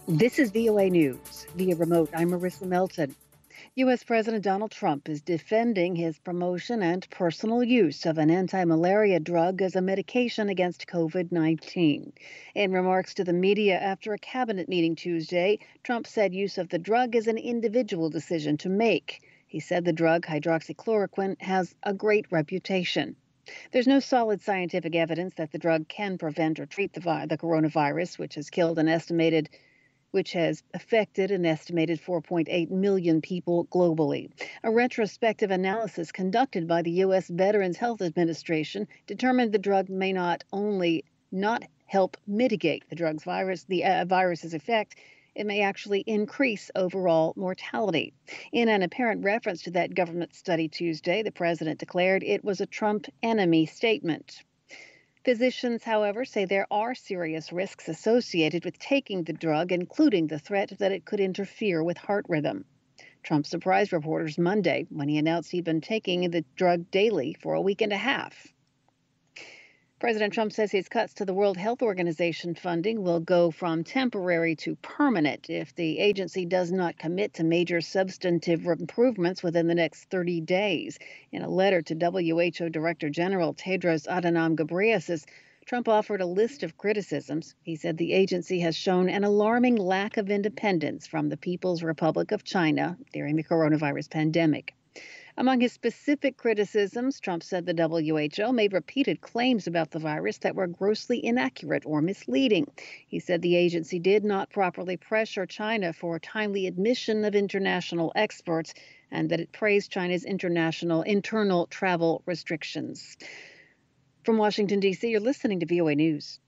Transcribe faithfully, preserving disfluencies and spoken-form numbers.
This is V O A News. Via remote, I'm Marissa Melton. U S. President Donald Trump is defending his promotion and personal use of an anti-malaria drug as a medication against COVID nineteen. In remarks to the media after a cabinet meeting Tuesday, Trump said use of the drug is an individual decision to make. He said the drug, hydroxychloroquine, has a great reputation. There's no solid scientific evidence that the drug can prevent or treat the, vi- the coronavirus, which has killed an estimated which has affected an estimated four point eight million people globally. A retrospective analysis conducted by the U S. Veterans Health Administration determined the drug may not only not help mitigate the drug's virus, the uh, virus's effect, it may actually increase overall mortality. In an apparent reference to that government study Tuesday, the president declared it was a Trump enemy statement. Physicians, however, say there are serious risks associated with taking the drug, including the threat that it could interfere with heart rhythm. Trump surprised reporters Monday when he announced he'd been taking the drug daily for a week and a half. President Trump says his cuts to the World Health Organization funding will go from temporary to permanent if the agency does not commit to major substantive improvements within the next thirty days. In a letter to W H O Director General Tedros Adhanom Ghebreyesus, Trump offered a list of criticisms. He said the agency has shown an alarming lack of independence from the People's Republic of China during the coronavirus pandemic. Among his specific criticisms, Trump said the W H O made repeated claims about the virus that were grossly inaccurate or misleading. He said the agency did not properly pressure China for timely admission of international experts and that it praised China's international internal travel restrictions. From Washington, D C, you're listening to V O A News.